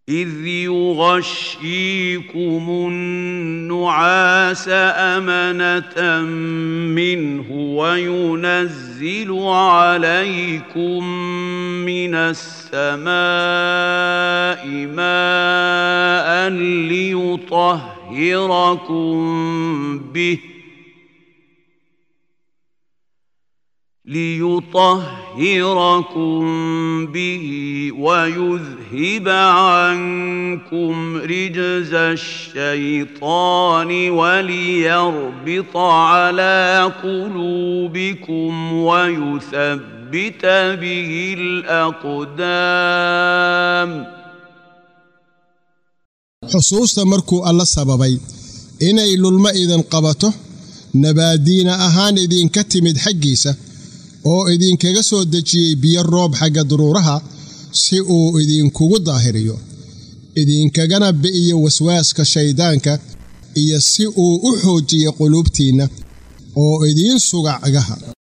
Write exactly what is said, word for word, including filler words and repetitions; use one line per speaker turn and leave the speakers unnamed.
إذ يغشيكم النعاس أمنة منه وينزل عليكم من السماء ماء ليطهركم به ليطهركم به ويذهب عنكم رجز الشيطان وليربط على قلوبكم ويثبت به الأقدام.
xusuusta markuu alla sababay inay lulma idin qabato nabaadiina ahaan idinka timid xaggiisa oo idinkaga soo dejiyay biyo roob xagga daruuraha si uu idinkugu daahiriyo idinkagana bi'iyo waswaaska shaydaanka iyo si uu u xoojiyo quluubtiina oo idin suga cagaha.